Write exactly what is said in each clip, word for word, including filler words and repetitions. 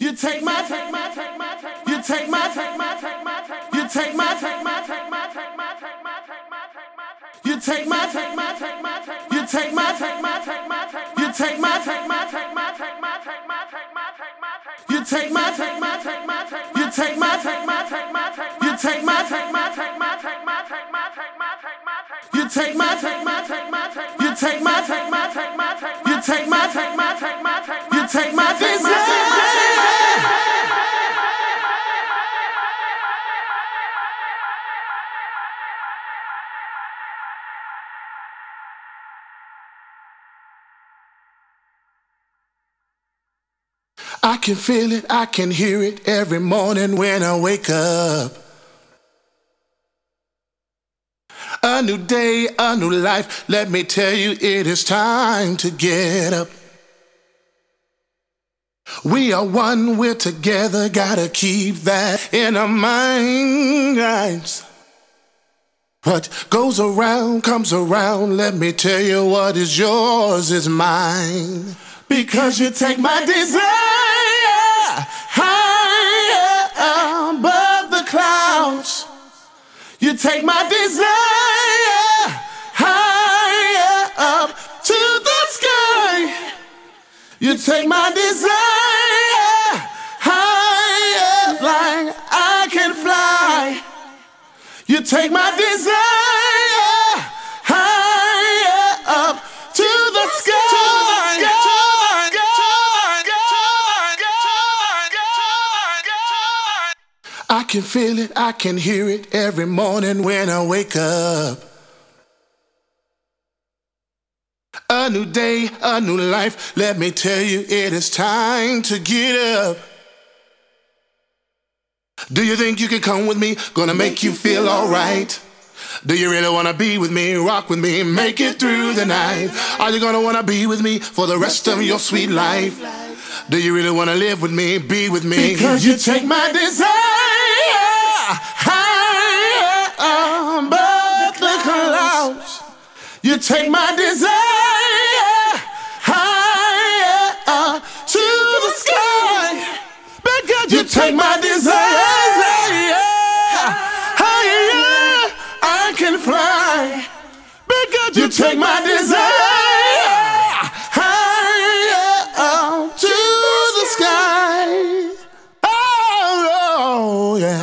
You take my, take my, take my, take my, you take my, take my, take my, take my, you take my, take my, take my, take my, take my, take my, take my, you take my, take my, take my, take my, you take my, take my, take my, take my, you take my, take my, take my, take my, take my, take my, take my, you take my, take my, take my, take my, you take my, take my, take my, take my, you take my, take my, take my, take my, take my, take my, take my, you take my, take my, take my, take my, you take my, take my, take my, take my, you take my, take my, take my, take my, you take my, take my, take my. I can feel it, I can hear it every morning when I wake up. A new day, a new life, let me tell you it is time to get up. We are one, we're together, gotta keep that in our minds. What goes around comes around, let me tell you what is yours is mine. Because you take my desire higher above the clouds. You take my desire higher up to the sky. You take my desire higher like I can fly. You take my desire higher up to the sky. I can feel it, I can hear it every morning when I wake up. A new day, a new life, let me tell you it is time to get up. Do you think you can come with me? Gonna make you feel alright. Do you really wanna be with me? Rock with me, make it through the night. Are you gonna wanna be with me for the rest of your sweet life? Do you really wanna live with me, be with me? Because you take my desire higher above the clouds. You take my desire higher up to the sky. Because you take my desire higher, I can fly. Because you take my desire higher up to the sky. Oh, yeah.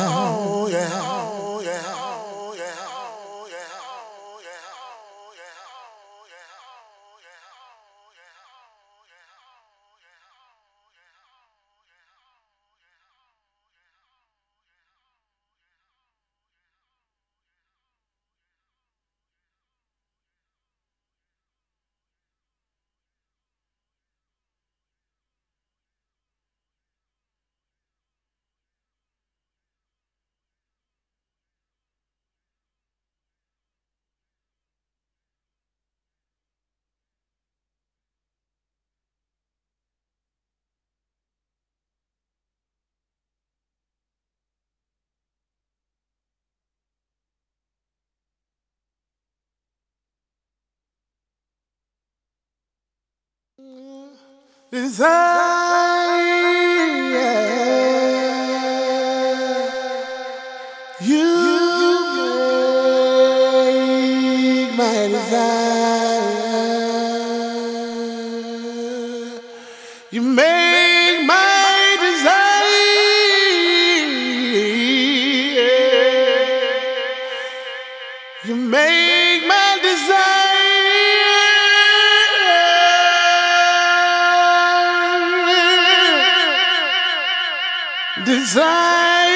Desire, you make my desire. You make my desire. You make my desire. Desire.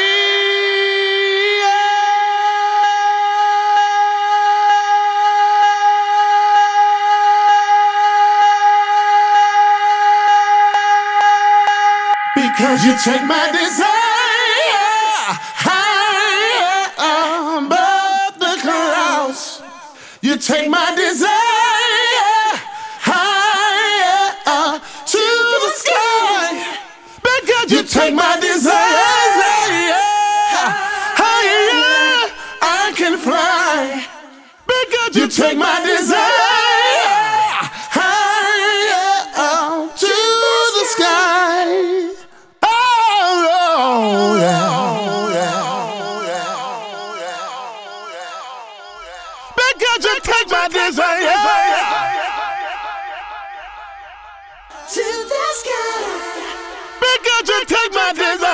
Because you take my desire higher above the clouds. You take my desire higher up to the sky. Because you take my desire higher, I can fly. Because you take my desire higher up to the sky. Oh, Because you take my desire to the sky. Because you take my desire.